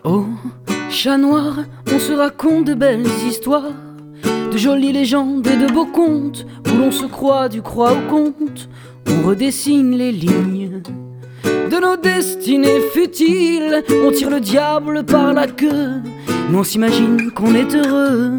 Oh, chat noir, on se raconte de belles histoires, de jolies légendes et de beaux contes, où l'on se croit du croix au conte. On redessine les lignes de nos destinées futiles, on tire le diable par la queue, mais on s'imagine qu'on est heureux.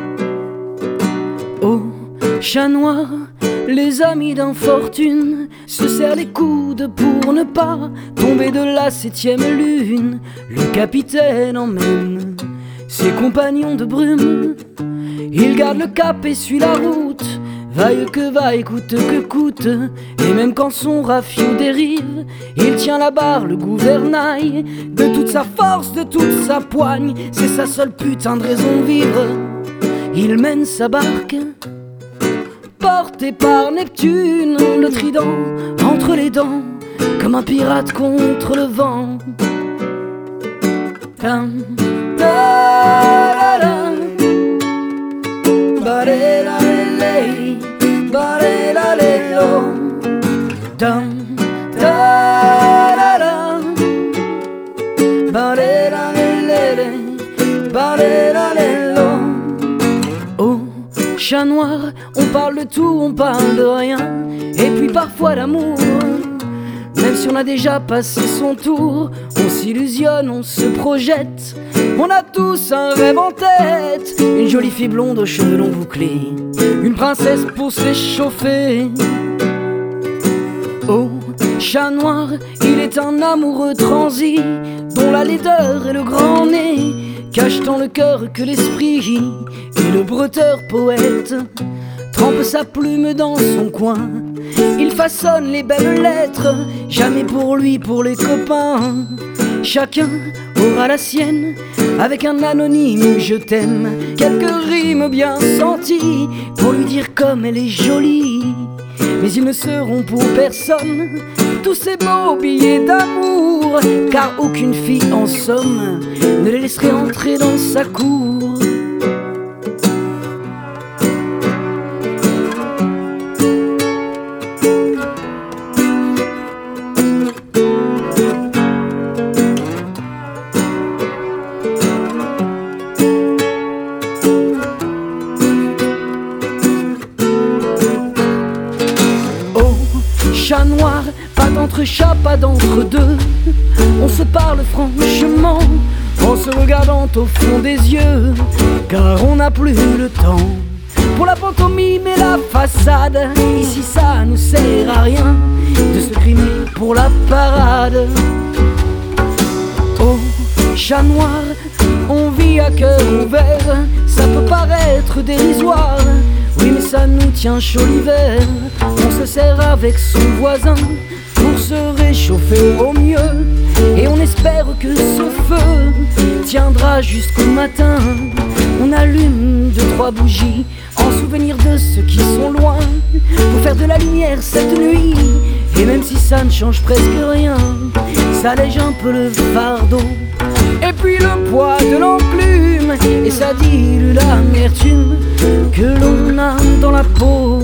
Oh, chat noir, les amis d'infortune se serrent les coudes pour ne pas tomber de la 7e lune. Le capitaine emmène ses compagnons de brume, il garde le cap et suit la route, vaille que vaille, coûte que coûte. Et même quand son rafiot dérive, il tient la barre, le gouvernail, de toute sa force, de toute sa poigne. C'est sa seule putain de raison de vivre. Il mène sa barque, porté par Neptune, le trident entre les dents, comme un pirate contre le vent. Oh, chat noir, on parle de tout, on parle de rien, et puis parfois d'amour. Même si on a déjà passé son tour, on s'illusionne, on se projette. On a tous un rêve en tête, une jolie fille blonde aux cheveux longs bouclés, une princesse pour se réchauffer. Oh, chat noir, il est un amoureux transi, dont la laideur et le grand nez cachent tant le cœur que l'esprit. Et le bretteur poète trempe sa plume dans son coin, il façonne les belles lettres, jamais pour lui, pour les copains. Chacun aura la sienne, avec un anonyme je t'aime, quelques rimes bien senties pour lui dire comme elle est jolie. Mais ils ne seront pour personne tous ces beaux billets d'amour, car aucune fille en somme ne les laisserait entrer dans sa cour. Chat noir, pas d'entre chats, pas d'entre deux, on se parle franchement, en se regardant au fond des yeux, car on n'a plus le temps pour la pantomime et la façade. Ici ça ne sert à rien de se grimer pour la parade. Oh, chat noir, on vit à cœur ouvert, ça peut paraître dérisoire, oui mais ça nous tient chaud l'hiver. On se sert avec son voisin pour se réchauffer au mieux, et on espère que ce feu tiendra jusqu'au matin. On allume 2-3 bougies en souvenir de ceux qui sont loin, pour faire de la lumière cette nuit. Et même si ça ne change presque rien, ça allège un peu le fardeau, et puis le poids de l'enclume, et ça dilue l'amertume que l'on a dans la peau.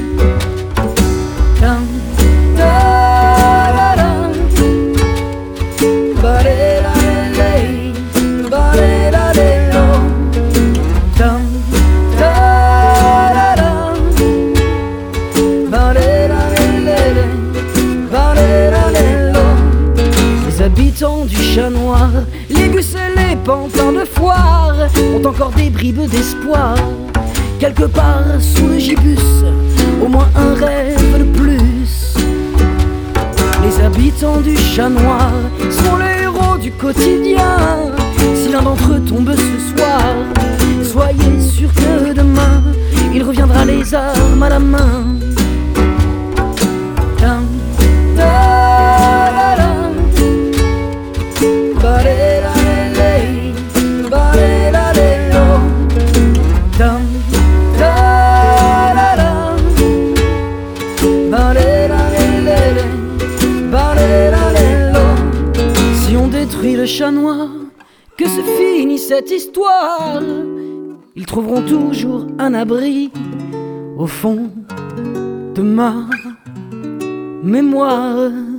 Les habitants du chat noir, les gus et les pantins de foire ont encore des bribes d'espoir. Quelque part sous le gibus, au moins un rêve de plus. Les habitants du chat noir sont les héros du quotidien. Si l'un d'entre eux tombe ce soir, soyez sûr que demain il reviendra les armes à la main. Si on détruit le chat noir, que se finit cette histoire? Ils trouveront toujours un abri au fond de ma mémoire.